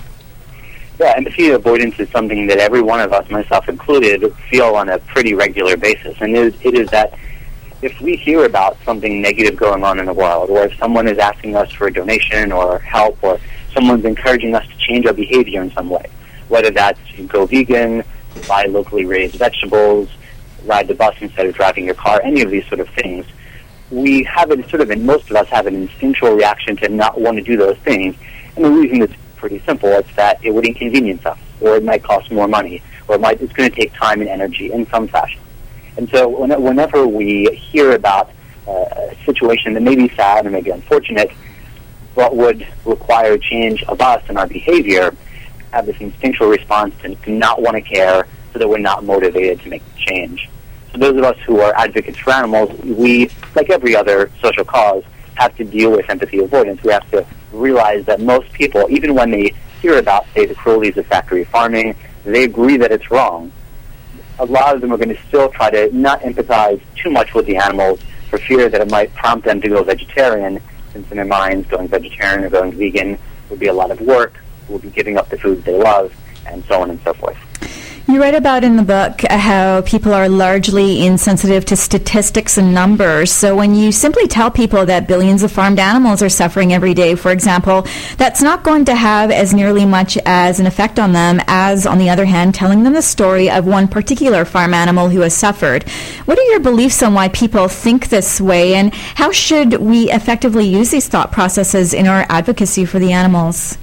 Yeah, empathy avoidance is something that every one of us, myself included, feel on a pretty regular basis. And it is that if we hear about something negative going on in the world, or if someone is asking us for a donation or help, or someone's encouraging us to change our behavior in some way, whether that's go vegan, buy locally raised vegetables, ride the bus instead of driving your car, any of these sort of things, we have most of us have an instinctual reaction to not want to do those things. And the reason is pretty simple. It's that it would inconvenience us, or it might cost more money, or it's going to take time and energy in some fashion. And so whenever we hear about a situation that may be sad and maybe unfortunate, but would require change of us and our behavior, have this instinctual response to not want to care, so that we're not motivated to make change. So those of us who are advocates for animals, we, like every other social cause, have to deal with empathy avoidance. We have to realize that most people, even when they hear about, say, the cruelties of factory farming, they agree that it's wrong. A lot of them are going to still try to not empathize too much with the animals for fear that it might prompt them to go vegetarian, since in their minds going vegetarian or going vegan would be a lot of work, will be giving up the foods they love, and so on and so forth. You write about in the book how people are largely insensitive to statistics and numbers. So when you simply tell people that billions of farmed animals are suffering every day, for example, that's not going to have as nearly much as an effect on them as, on the other hand, telling them the story of one particular farm animal who has suffered. What are your beliefs on why people think this way, and how should we effectively use these thought processes in our advocacy for the animals?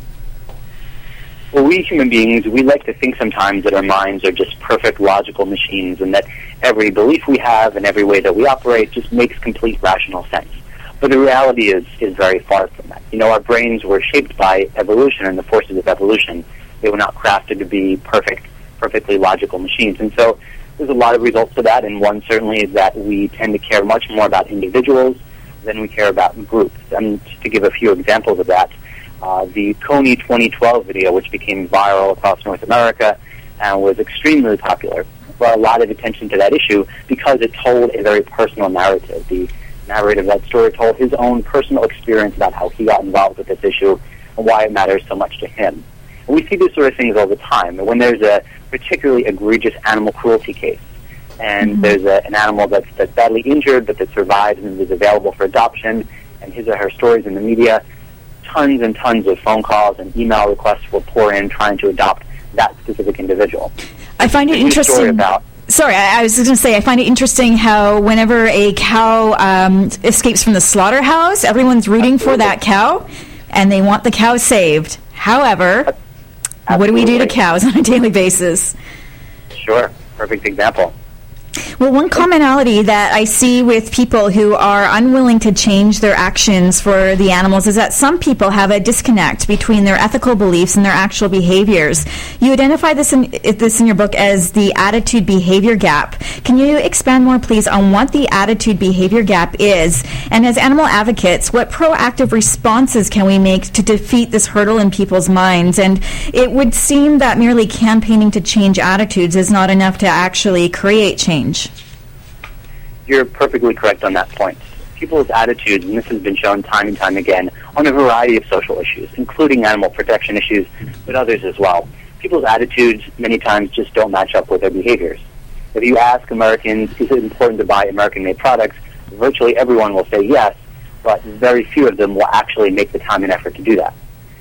Well, we human beings, we like to think sometimes that our minds are just perfect logical machines and that every belief we have and every way that we operate just makes complete rational sense. But the reality is very far from that. You know, our brains were shaped by evolution and the forces of evolution. They were not crafted to be perfectly logical machines. And so there's a lot of results to that, and one certainly is that we tend to care much more about individuals than we care about groups. And just to give a few examples of that, the Kony 2012 video, which became viral across North America and was extremely popular, brought a lot of attention to that issue because it told a very personal narrative. The narrator of that story told his own personal experience about how he got involved with this issue and why it matters so much to him. And we see these sort of things all the time. When there's a particularly egregious animal cruelty case, and there's an animal that's badly injured but that survived and is available for adoption, and his or her stories in the media, tons and tons of phone calls and email requests will pour in trying to adopt that specific individual. I find it interesting. Sorry, I was just going to say, I find it interesting how whenever a cow escapes from the slaughterhouse, everyone's rooting for that cow, and they want the cow saved. However, what do we do to cows on a daily basis? Sure, perfect example. Well, one commonality that I see with people who are unwilling to change their actions for the animals is that some people have a disconnect between their ethical beliefs and their actual behaviors. You identify this in your book as the attitude-behavior gap. Can you expand more, please, on what the attitude-behavior gap is? And as animal advocates, what proactive responses can we make to defeat this hurdle in people's minds? And it would seem that merely campaigning to change attitudes is not enough to actually create change. You're perfectly correct on that point. People's attitudes, and this has been shown time and time again, on a variety of social issues, including animal protection issues, but others as well. People's attitudes many times just don't match up with their behaviors. If you ask Americans, is it important to buy American-made products, virtually everyone will say yes, but very few of them will actually make the time and effort to do that.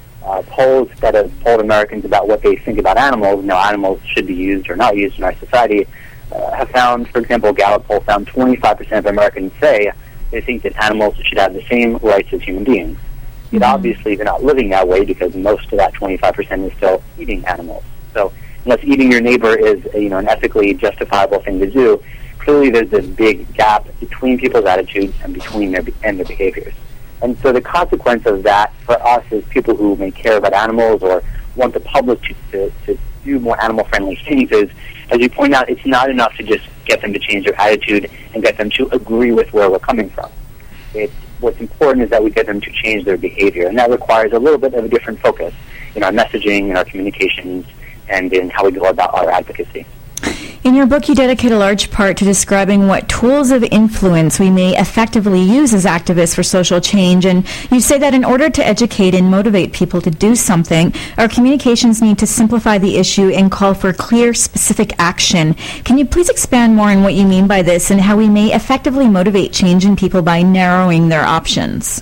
Polls that have polled Americans about what they think about animals, animals should be used or not used in our society, have found, for example, Gallup poll found 25% of Americans say they think that animals should have the same rights as human beings. Yet obviously they're not living that way because most of that 25% is still eating animals. So unless eating your neighbor is an ethically justifiable thing to do, clearly there's this big gap between people's attitudes and between their behaviors. And so the consequence of that for us as people who may care about animals or want the public to do more animal-friendly things is, as you point out, it's not enough to just get them to change their attitude and get them to agree with where we're coming from. What's important is that we get them to change their behavior, and that requires a little bit of a different focus in our messaging, in our communications, and in how we go about our advocacy. In your book, you dedicate a large part to describing what tools of influence we may effectively use as activists for social change, and you say that in order to educate and motivate people to do something, our communications need to simplify the issue and call for clear, specific action. Can you please expand more on what you mean by this and how we may effectively motivate change in people by narrowing their options?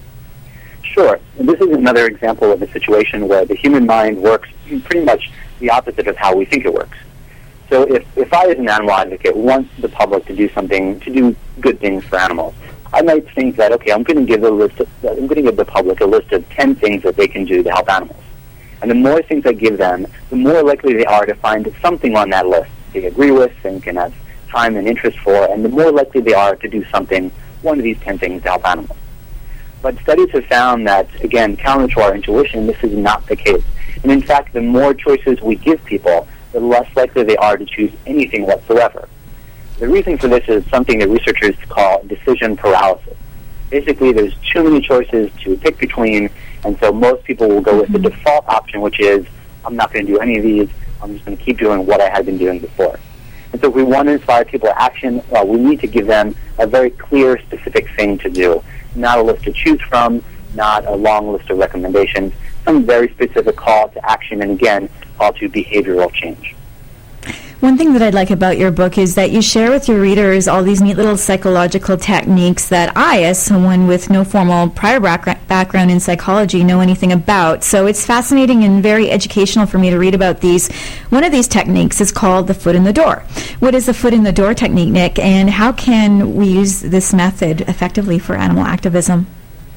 Sure. And this is another example of a situation where the human mind works pretty much the opposite of how we think it works. So if I, as an animal advocate, want the public to do something, to do good things for animals, I might think that, okay, I'm going to give the public a list of 10 things that they can do to help animals. And the more things I give them, the more likely they are to find something on that list they agree with and can have time and interest for, and the more likely they are to do something one of these 10 things to help animals. But studies have found that, again, counter to our intuition, this is not the case. And in fact, the more choices we give people, the less likely they are to choose anything whatsoever. The reason for this is something that researchers call decision paralysis. Basically, there's too many choices to pick between, and so most people will go with the default option, which is, I'm not going to do any of these, I'm just going to keep doing what I had been doing before. And so if we want to inspire people to action, we need to give them a very clear, specific thing to do. Not a list to choose from, not a long list of recommendations, some very specific call to action, and again, call to behavioral change. One thing that I'd like about your book is that you share with your readers all these neat little psychological techniques that I, as someone with no formal prior background in psychology, know anything about. So it's fascinating and very educational for me to read about these. One of these techniques is called the foot in the door. What is the foot in the door technique, Nick, and how can we use this method effectively for animal activism?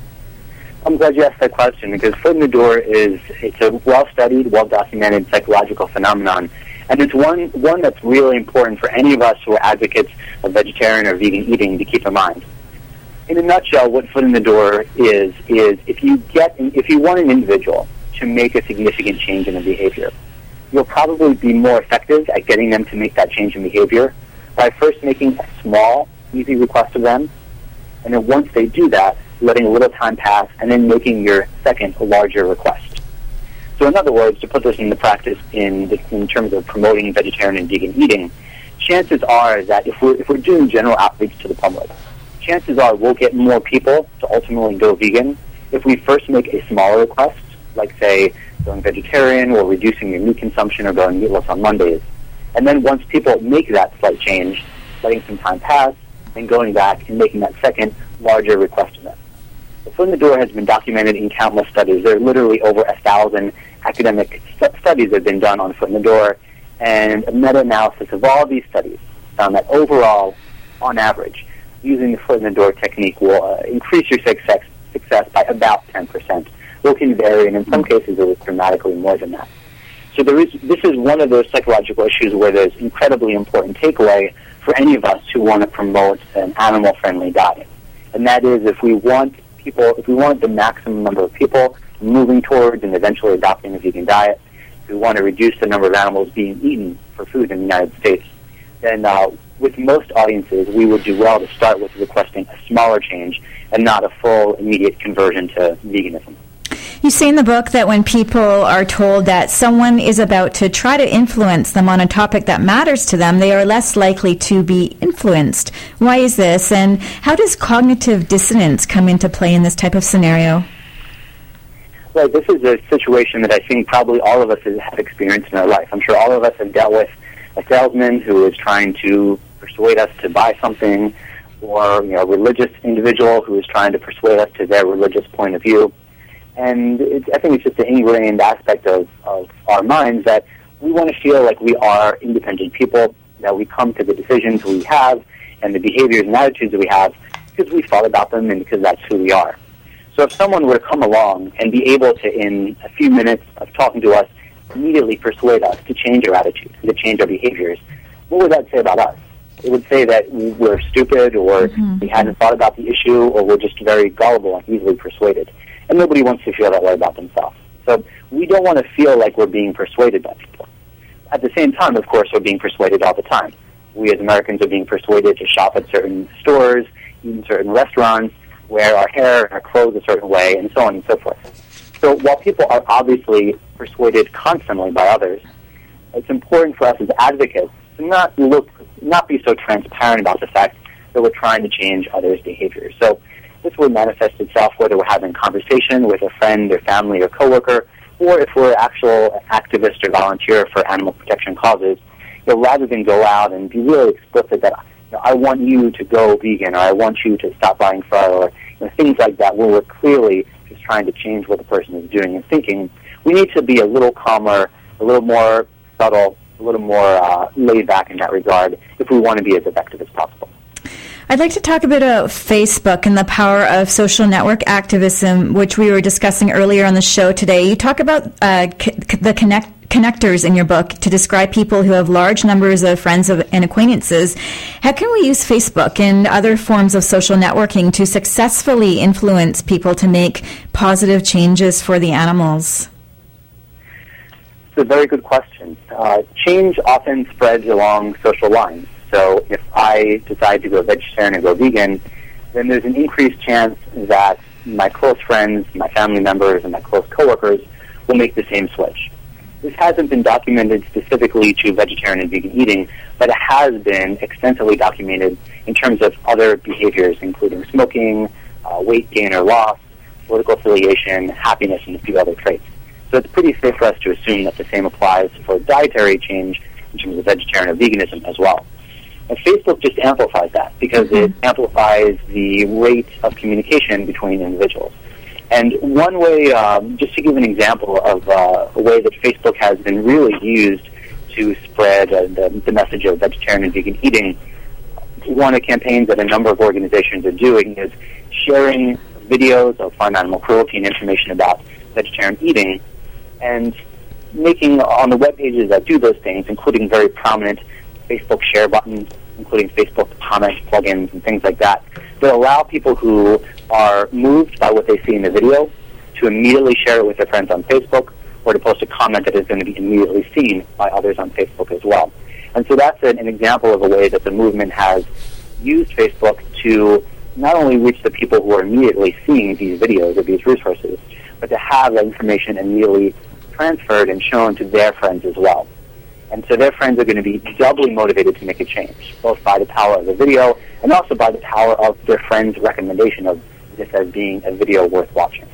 I'm glad you asked that question, because foot in the door it's a well-studied, well-documented psychological phenomenon. And it's one that's really important for any of us who are advocates of vegetarian or vegan eating to keep in mind. In a nutshell, what foot in the door is if you want an individual to make a significant change in their behavior, you'll probably be more effective at getting them to make that change in behavior by first making a small, easy request of them, and then once they do that, letting a little time pass, and then making your second, larger request. So in other words, to put this into practice in terms of promoting vegetarian and vegan eating, chances are that if we're doing general outreach to the public, chances are we'll get more people to ultimately go vegan if we first make a smaller request, like, say, going vegetarian or reducing your meat consumption or going meatless on Mondays. And then once people make that slight change, letting some time pass, then going back and making that second, larger request of them. The foot in the door has been documented in countless studies. There are literally over 1,000 academic studies that have been done on foot in the door, and a meta-analysis of all these studies found that overall, on average, using the foot in the door technique will increase your success by about 10%. It can vary, and in some cases it was dramatically more than that. So this is one of those psychological issues where there's incredibly important takeaway for any of us who want to promote an animal-friendly diet. And that is, if we want the maximum number of people moving towards and eventually adopting a vegan diet, if we want to reduce the number of animals being eaten for food in the United States, then with most audiences, we would do well to start with requesting a smaller change and not a full, immediate conversion to veganism. You say in the book that when people are told that someone is about to try to influence them on a topic that matters to them, they are less likely to be influenced. Why is this, and how does cognitive dissonance come into play in this type of scenario? Well, this is a situation that I think probably all of us have experienced in our life. I'm sure all of us have dealt with a salesman who is trying to persuade us to buy something, or a religious individual who is trying to persuade us to their religious point of view. And I think it's just an ingrained aspect of our minds that we want to feel like we are independent people, that we come to the decisions we have and the behaviors and attitudes that we have because we thought about them and because that's who we are. So if someone were to come along and be able to, in a few minutes of talking to us, immediately persuade us to change our attitude, to change our behaviors, what would that say about us? It would say that we're stupid, or we hadn't thought about the issue, or we're just very gullible and easily persuaded. And nobody wants to feel that way about themselves. So we don't want to feel like we're being persuaded by people. At the same time, of course, we're being persuaded all the time. We as Americans are being persuaded to shop at certain stores, eat in certain restaurants, wear our hair and our clothes a certain way, and so on and so forth. So while people are obviously persuaded constantly by others, it's important for us as advocates to not be so transparent about the fact that we're trying to change others' behaviors. So this will manifest itself whether we're having a conversation with a friend or family or coworker, or if we're actual activist or volunteer for animal protection causes. Rather than go out and be really explicit that I want you to go vegan, or I want you to stop buying fur, or things like that, where we're clearly just trying to change what the person is doing and thinking, we need to be a little calmer, a little more subtle, a little more laid back in that regard if we want to be as effective as possible. I'd like to talk a bit about Facebook and the power of social network activism, which we were discussing earlier on the show today. You talk about the connectors in your book to describe people who have large numbers of friends and acquaintances. How can we use Facebook and other forms of social networking to successfully influence people to make positive changes for the animals? It's a very good question. Change often spreads along social lines. So if I decide to go vegetarian and go vegan, then there's an increased chance that my close friends, my family members, and my close coworkers will make the same switch. This hasn't been documented specifically to vegetarian and vegan eating, but it has been extensively documented in terms of other behaviors, including smoking, weight gain or loss, political affiliation, happiness, and a few other traits. So it's pretty safe for us to assume that the same applies for dietary change in terms of vegetarian or veganism as well. And Facebook just amplifies that because it amplifies the rate of communication between individuals. And one way, just to give an example of a way that Facebook has been really used to spread the message of vegetarian and vegan eating, one of the campaigns that a number of organizations are doing is sharing videos of farm animal cruelty and information about vegetarian eating, and making on the web pages that do those things, including very prominent Facebook share buttons, including Facebook comment plugins and things like that allow people who are moved by what they see in the video to immediately share it with their friends on Facebook, or to post a comment that is going to be immediately seen by others on Facebook as well. And so that's an example of a way that the movement has used Facebook to not only reach the people who are immediately seeing these videos or these resources, but to have that information immediately transferred and shown to their friends as well. And so their friends are going to be doubly motivated to make a change, both by the power of the video and also by the power of their friend's recommendation of this as being a video worth watching.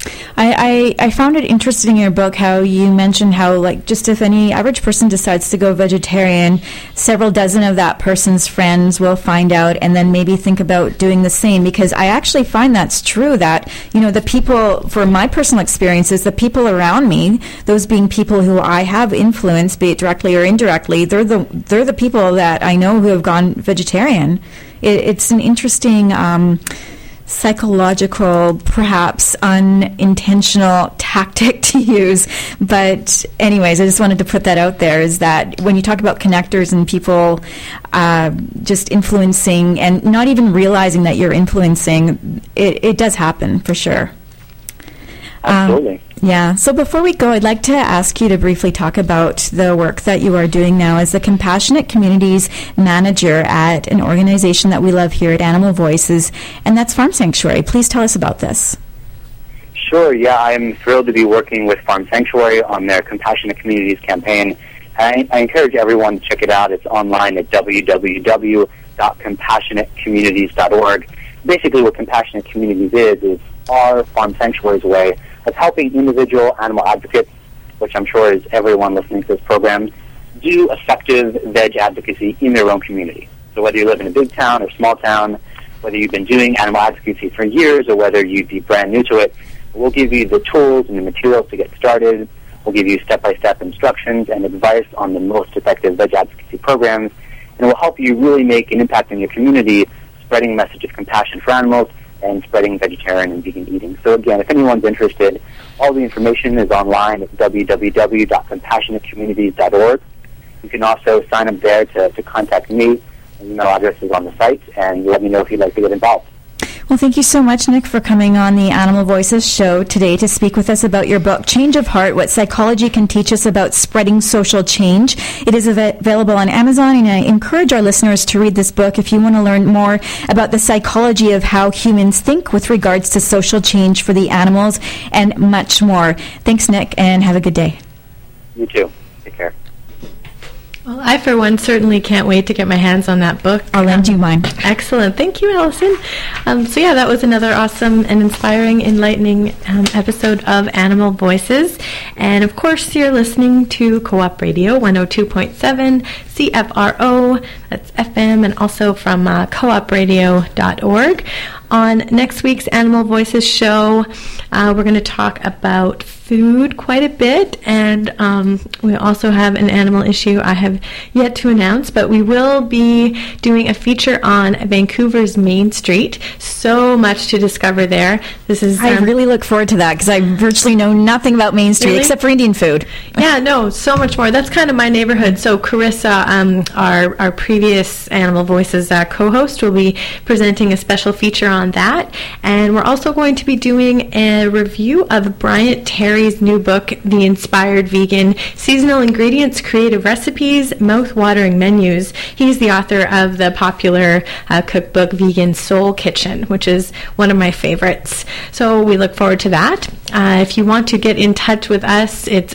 I found it interesting in your book how you mentioned how, like, just if any average person decides to go vegetarian, several dozen of that person's friends will find out and then maybe think about doing the same, because I actually find that's true, that, you know, the people, for my personal experiences, the people around me, those being people who I have influenced, be it directly or indirectly, they're the people that I know who have gone vegetarian. It's an interesting psychological, perhaps unintentional tactic to use. But anyways, I just wanted to put that out there, is that when you talk about connectors and people just influencing and not even realizing that you're influencing, it does happen for sure. Absolutely. Yeah. So before we go, I'd like to ask you to briefly talk about the work that you are doing now as the Compassionate Communities Manager at an organization that we love here at Animal Voices, and that's Farm Sanctuary. Please tell us about this. Sure. Yeah, I'm thrilled to be working with Farm Sanctuary on their Compassionate Communities campaign. I encourage everyone to check it out. It's online at www.compassionatecommunities.org. Basically, what Compassionate Communities is our Farm Sanctuary's way of helping individual animal advocates, which I'm sure is everyone listening to this program, do effective veg advocacy in their own community. So whether you live in a big town or small town, whether you've been doing animal advocacy for years or whether you'd be brand new to it, we'll give you the tools and the materials to get started. We'll give you step-by-step instructions and advice on the most effective veg advocacy programs, and it will help you really make an impact in your community, spreading a message of compassion for animals and spreading vegetarian and vegan eating. So again, if anyone's interested, all the information is online at www.compassionatecommunities.org. You can also sign up there to contact me. The email address is on the site, and let me know if you'd like to get involved. Well, thank you so much, Nick, for coming on the Animal Voices show today to speak with us about your book, Change of Heart, What Psychology Can Teach Us About Spreading Social Change. It is available on Amazon, and I encourage our listeners to read this book if you want to learn more about the psychology of how humans think with regards to social change for the animals and much more. Thanks, Nick, and have a good day. You too. Take care. Well, I, for one, certainly can't wait to get my hands on that book. I'll lend you mine. Excellent. Thank you, Allison. So, yeah, that was another awesome and inspiring, enlightening episode of Animal Voices. And, of course, you're listening to Co-op Radio 102.7 CFRO. That's FM, and also from coopradio.org. On next week's Animal Voices show, we're going to talk about food quite a bit, and we also have an animal issue I have yet to announce, but we will be doing a feature on Vancouver's Main Street. So much to discover there. This is I really look forward to that because I virtually know nothing about Main Street Really? except for Indian food. Yeah, no, so much more. That's kind of my neighborhood. So Carissa, our previous Animal Voices co-host, will be presenting a special feature on that. And we're also going to be doing a review of Bryant Terry's new book, The Inspired Vegan: Seasonal Ingredients, Creative Recipes, Mouth-Watering Menus. He's the author of the popular cookbook Vegan Soul Kitchen, which is one of my favorites. So we look forward to that. If you want to get in touch with us, it's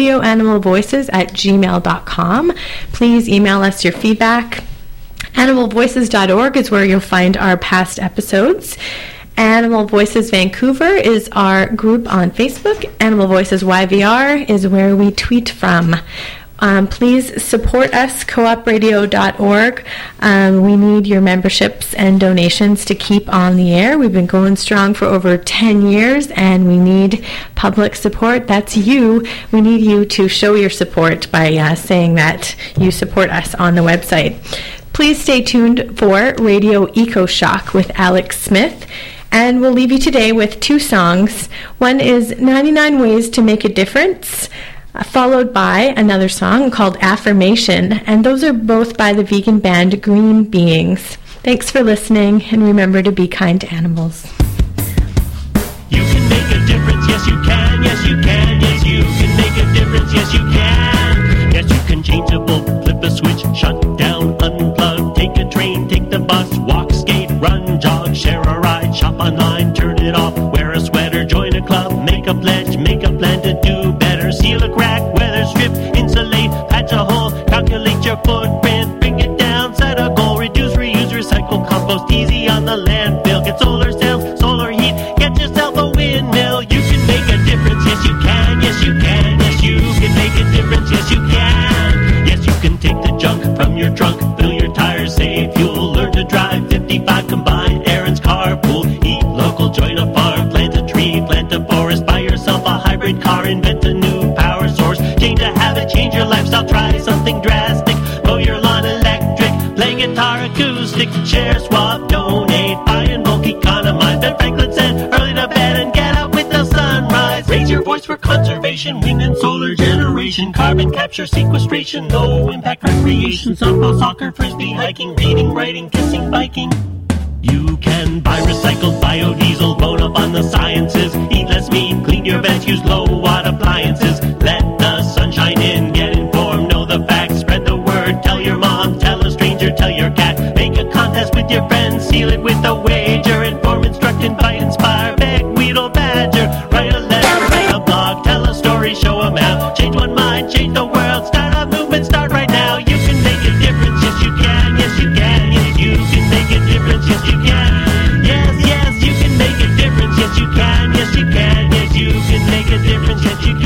radioanimalvoices@gmail.com. Please email us your feedback. Animalvoices.org is where you'll find our past episodes. Animal Voices Vancouver is our group on Facebook. Animal Voices YVR is where we tweet from. Please support us, coopradio.org. We need your memberships and donations to keep on the air. We've been going strong for over 10 years, and we need public support. That's you. We need you to show your support by saying that you support us on the website. Please stay tuned for Radio Eco Shock with Alex Smith. And we'll leave you today with two songs. One is 99 Ways to Make a Difference, followed by another song called Affirmation, and those are both by the vegan band Green Beings. Thanks for listening, and remember to be kind to animals. You can make a difference, yes you can, yes you can, yes you can make a difference, yes you can. Yes you can change a bulb, flip a switch, shut down, unplug, take a train, take the bus, walk, skate, run, jog, share a ride, shop online, turn it off, wear a sweater, join a club, make a pledge, make a plan to do better, seal a crack, weather strip, insulate, patch a hole, calculate your footprint, bring it down, set a goal, reduce, reuse, recycle, compost, easy on the landfill, get solar cells, solar heat, get yourself a windmill. You can make a difference, yes you can, yes you can, yes you can make a difference, yes you can. Yes you can take the junk from your trunk, fill your tires, save fuel, learn to drive 55 combined errands, carpool, eat local, join a farm, plant a tree, plant a forest, buy yourself a hybrid car, invent a new power source, change a habit, change your lifestyle, try something drastic, mow your lawn electric, play guitar acoustic, share, swap, donate, buy in bulk, economize. Ben Franklin said, early to bed and get up with the sunrise. Raise your voice for conservation, wind and solar generation, carbon capture, sequestration, low impact recreation, softball, soccer, frisbee, hiking, reading, writing, kissing, biking. You can buy recycled biodiesel, bone up on the sciences, eat less meat, clean your vents, use low-watt appliances, let the sunshine in, get informed, know the facts, spread the word, tell your mom, tell a stranger, tell your cat, make a contest with your friends, seal it with a wager, inform, instruct, invite, inspire, beg, wheedle, badger, write a letter, write a blog, tell a story, show a map, change one mind, change the world, start a movement, start right now. You can make a difference, yes you can, yes you can, yes you can make a difference, yes you can, yes, yes, you can make a difference, yes you can, yes you can, yes you can make a difference, yes you can.